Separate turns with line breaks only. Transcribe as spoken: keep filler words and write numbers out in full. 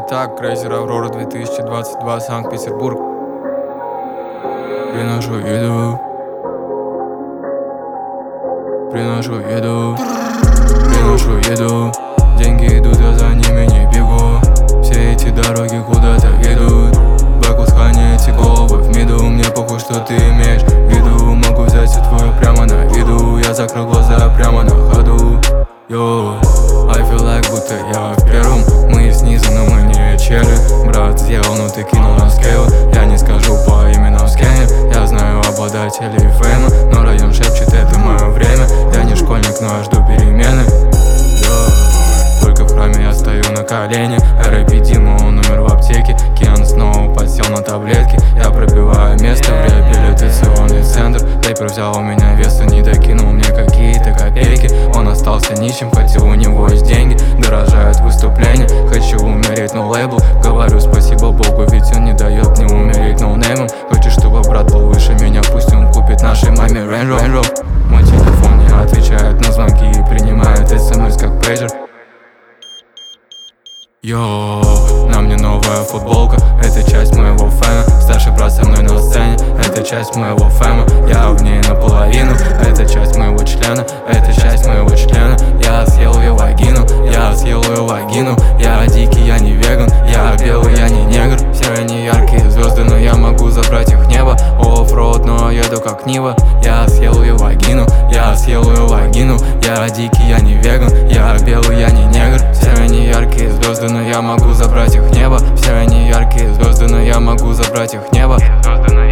Итак, крейсер Аврора две тысячи двадцать два, Санкт-Петербург. Приношу еду. Приношу еду. Приношу еду. Деньги идут, я за ними не бегу. Все эти дороги куда-то ведут. Бакусхане эти головы в миду. Мне похуй, что ты имеешь в виду. Могу взять все твое прямо на виду. Я закрыл глаза прямо на ходу. Йоу, I feel like будто я в первом. Мы снизу, но мы не черы. Брат сделал, но ты кинул на скейл. Я не скажу по именам скэнер. Я знаю обладателей фейма, но район шепчет, это мое время. Я не школьник, но я жду перемены. Йоу, только в храме я стою на колени. эр ай пи Дима, он умер в аптеке. Кен снова подсел на таблетки. Я пробиваю место в реабилитационный центр. Тейпер взял у меня вес и не докинул мне какие-то копейки. Он остался нищим, хотя у него есть деньги. Дорожают выступления, хочу умереть, но лейбл. Говорю спасибо Богу, ведь он не дает мне умереть ноунеймом. Хочешь, чтобы брат был выше меня, пусть он купит нашей маме Range Rover. Мой телефон не отвечает на звонки и принимает смс как пейджер. Йоу, на мне новая футболка, это часть моего фэна. Старший брат со мной на сцене, это часть моего фэма. Я в ней наполовину, это часть моего члена, это часть моего члена. Я съел ее вагину, я съел ее вагину. Я дикий, я не веган, я белый, я не негр. Все они яркие звезды, но я могу забрать их в небо. Оффроуд, но еду как Нива. Я съел ее вагину, я съел ее вагину. Я дикий, я не веган, я белый, я не негр. Все они яркие звезды, но я могу забрать их в небо. Все они яркие звезды, но я могу забрать их в небо.